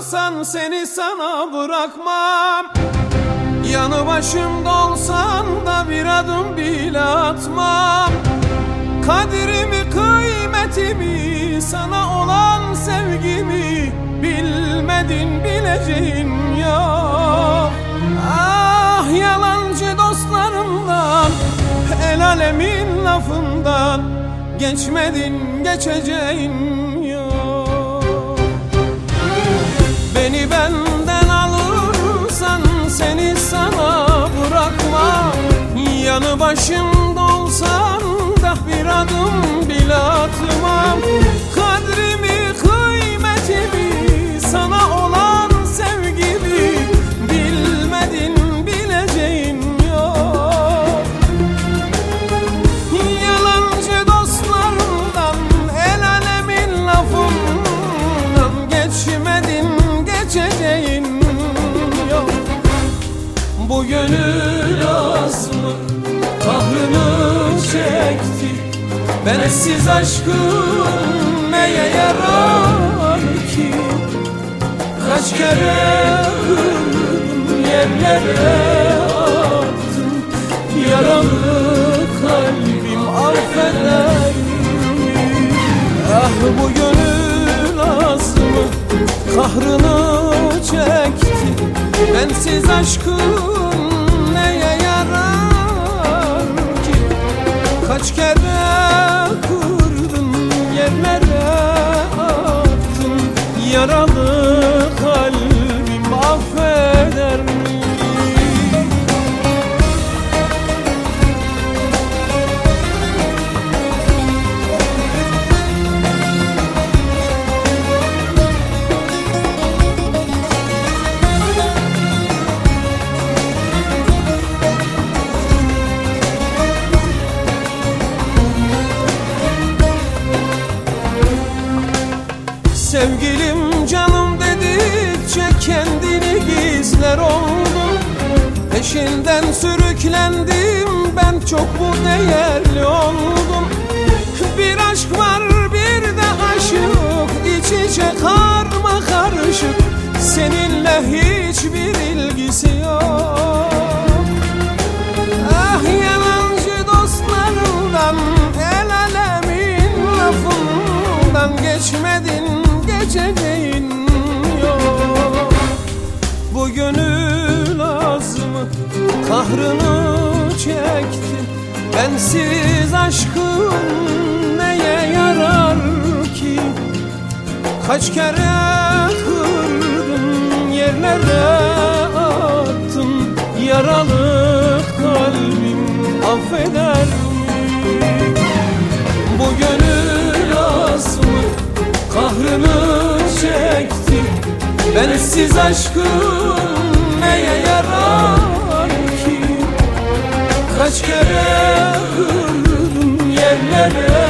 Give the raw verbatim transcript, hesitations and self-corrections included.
alırsan seni sana bırakmam. Yanı başımda olsan da bir adım bile atmam. Kadirimi, kıymetimi, sana olan sevgimi bilmedin, bileceğin yok. Ah, yalancı dostlarımdan, el alemin lafından geçmedin, geçeceğin yok. Beni benden alırsan seni sana bırakmam. Yanı başımda olsan da bir adım bile atmam. Kadrimi, kıymetimi, sana olan sevgimi bilmedin, bileceğin yok. Yalancı dostlarından, el alemin lafından geçmedin, geçeceğin yok. Bu gönül azmı kahrını çekti. Bensiz aşkın neye yarar ki? Kaç kere kırdım, yerlere attım. Yaralı kalbim affeder mi? Ah, bu gönül azmı kahrını çekti. Bensiz aşkın neye yarar ki? Kaç kere kırdım, yerlere attım. Yaralı kalbim affeder mi? Sevgilim, canım dedikçe kendini gizler oldum. Peşinden sürüklendim, ben çok mu değerli oldum? Bir aşk var, bir de aşık, iç içe karma karışık. Seninle hiçbir ilgisi yok. Ah, yalancı dostlarından, el alemin lafından geçmedin, geçeceğin yok. Bu gönül azmı kahrını çekti. Bensiz aşkın neye yarar ki? Kaç kere kırdım, yerlere attım. Yaralı kalbim affeder mi? Bu gönül azmı kahrını çekti. Bensiz aşkın neye yarar ki? Kaç kere kırdım, yerlere